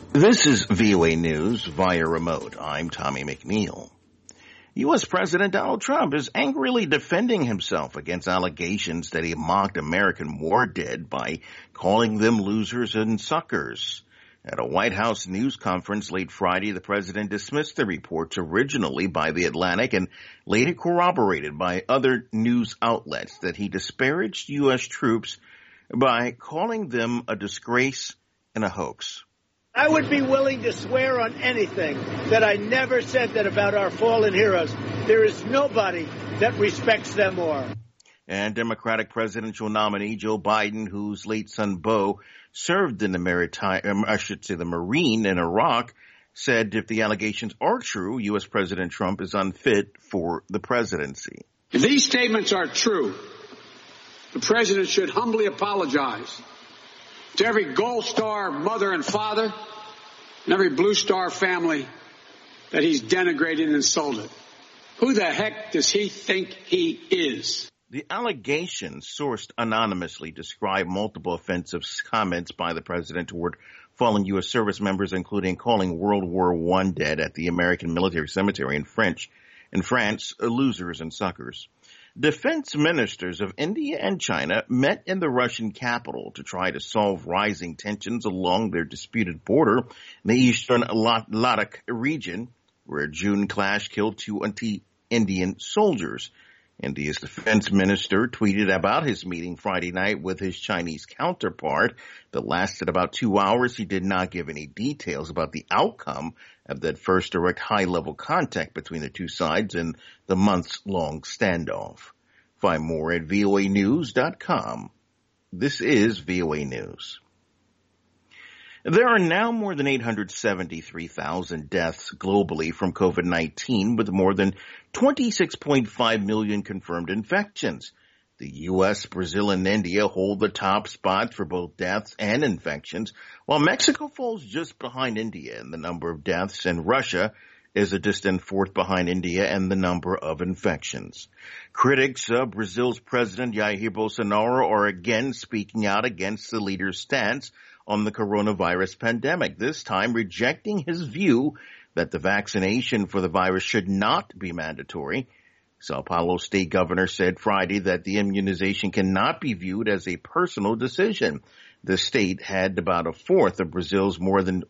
This is VOA News via remote. I'm Tommy McNeil. U.S. President Donald Trump is angrily defending himself against allegations that he mocked American war dead by calling them losers and suckers. At a White House news conference late Friday, the president dismissed the reports originally by The Atlantic and later corroborated by other news outlets that he disparaged U.S. troops by calling them a disgrace and a hoax. I would be willing to swear on anything that I never said that about our fallen heroes. There is nobody that respects them more. And Democratic presidential nominee Joe Biden, whose late son Beau served in the the Marine in Iraq, said if the allegations are true, U.S. President Trump is unfit for the presidency. If these statements are true, the president should humbly apologize to every Gold Star mother and father and every Blue Star family that he's denigrated and insulted. Who the heck does he think he is? The allegations, sourced anonymously, describe multiple offensive comments by the president toward fallen U.S. service members, including calling World War I dead at the American Military Cemetery in France losers and suckers. Defense ministers of India and China met in the Russian capital to try to solve rising tensions along their disputed border in the eastern Ladakh region, where a June clash killed 2 anti-Indian soldiers. India's defense minister tweeted about his meeting Friday night with his Chinese counterpart that lasted about 2 hours. He did not give any details about the outcome of that first direct high-level contact between the two sides in the months-long standoff. Find more at voanews.com. This is VOA News. There are now more than 873,000 deaths globally from COVID-19, with more than 26.5 million confirmed infections. The U.S., Brazil, and India hold the top spots for both deaths and infections, while Mexico falls just behind India in the number of deaths, and Russia is a distant fourth behind India in the number of infections. Critics of Brazil's President Jair Bolsonaro are again speaking out against the leader's stance on the coronavirus pandemic, this time rejecting his view that the vaccination for the virus should not be mandatory. Sao Paulo state governor said Friday that the immunization cannot be viewed as a personal decision. The state had about a fourth of Brazil's more than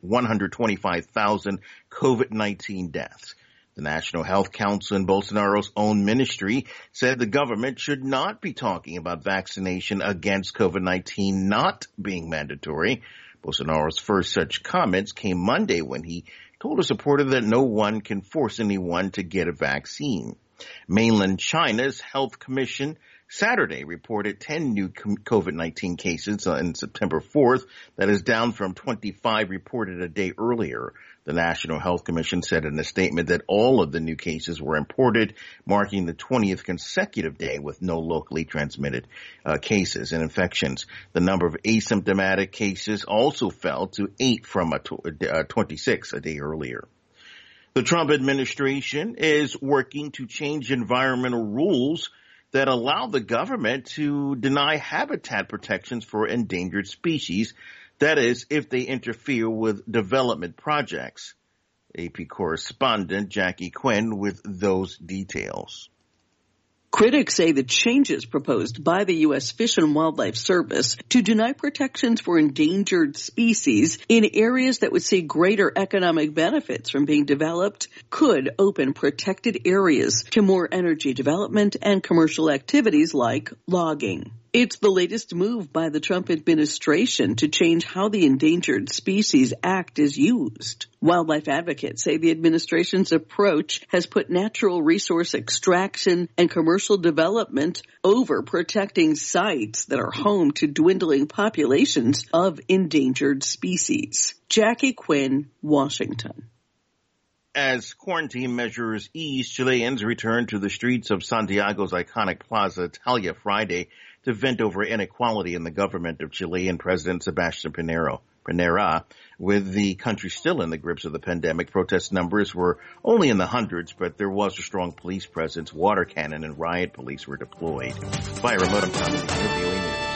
125,000 COVID-19 deaths. The National Health Council and Bolsonaro's own ministry said the government should not be talking about vaccination against COVID-19 not being mandatory. Bolsonaro's first such comments came Monday when he told a supporter that no one can force anyone to get a vaccine. Mainland China's Health Commission Saturday reported 10 new COVID-19 cases on September 4th. That is down from 25 reported a day earlier. The National Health Commission said in a statement that all of the new cases were imported, marking the 20th consecutive day with no locally transmitted cases and infections. The number of asymptomatic cases also fell to 8 from 26 a day earlier. The Trump administration is working to change environmental rules that allow the government to deny habitat protections for endangered species. That is, if they interfere with development projects. AP correspondent Jackie Quinn with those details. Critics say the changes proposed by the U.S. Fish and Wildlife Service to deny protections for endangered species in areas that would see greater economic benefits from being developed could open protected areas to more energy development and commercial activities like logging. It's the latest move by the Trump administration to change how the Endangered Species Act is used. Wildlife advocates say the administration's approach has put natural resource extraction and commercial development over protecting sites that are home to dwindling populations of endangered species. Jackie Quinn, Washington. As quarantine measures ease, Chileans returned to the streets of Santiago's iconic Plaza Italia Friday to vent over inequality in the government of Chile and President Sebastián Piñera. With the country still in the grips of the pandemic, protest numbers were only in the hundreds, but there was a strong police presence. Water cannon and riot police were deployed. By remote, I'm Tommy,